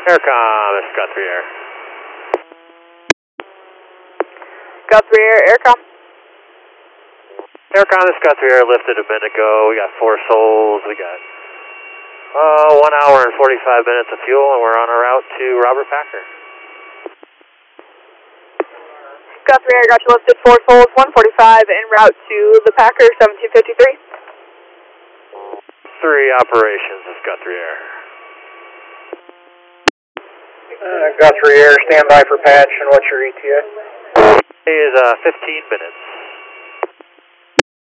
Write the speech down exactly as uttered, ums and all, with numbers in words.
Aircom, this is Guthrie Air. Guthrie Air, Aircom. Aircom, this is Guthrie Air, lifted a minute ago. We got four souls. We got uh, one hour and forty-five minutes of fuel, and we're on our route to Robert Packer. Guthrie Air, got you lifted four souls, one forty-five, en route to the Packer, seventeen fifty-three. Three operations, this is Guthrie Air. Uh, Guthrie Air, stand by for patch, and what's your E T A? It is uh, fifteen minutes.